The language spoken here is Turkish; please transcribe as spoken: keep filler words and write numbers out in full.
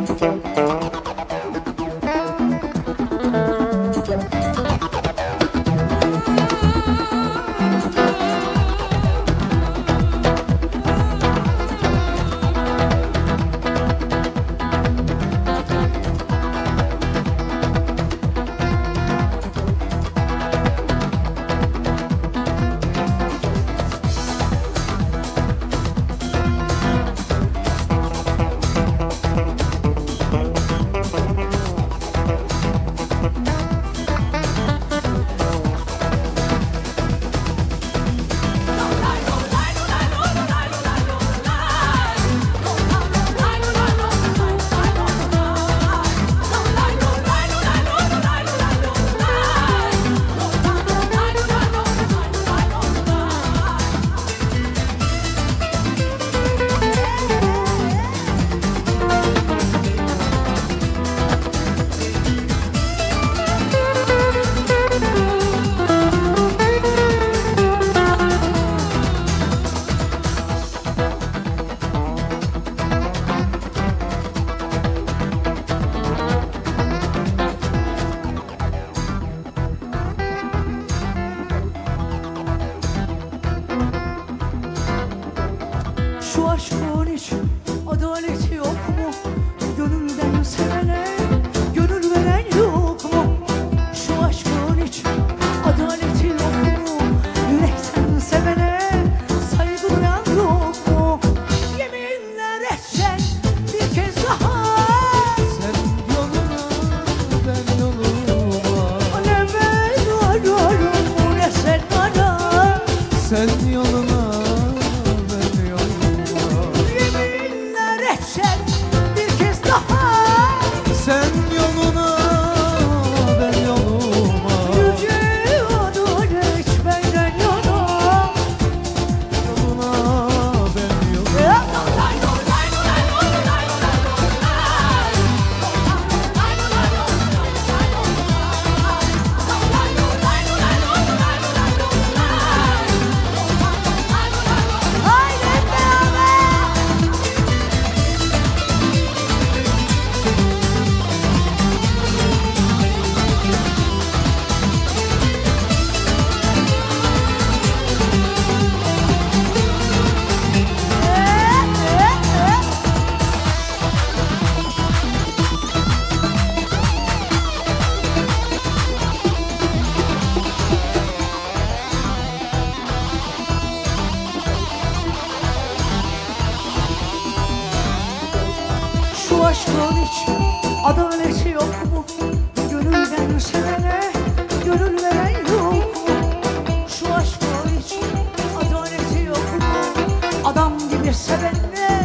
Şu aşkın için adaleti yok mu? Gönülden sevene gönül veren yok mu? Şu aşkın için adaleti yok mu? Yürekten sevene saygı duyan yok mu? Yeminler etsen bir kez daha, sen yoluna ben yoluma, ne ben arıyorum ne sen bana. sen yoluna Bir kez daha, sen yoluna ben yoluma, yüce adalet benden yana, yoluna ben yoluma. haydi beraber. Şu aşkın için adaleti yok mu? Gönülden sevene gönül veren yok mu? Şu aşkın için adaleti yok mu? Adam gibi sevenle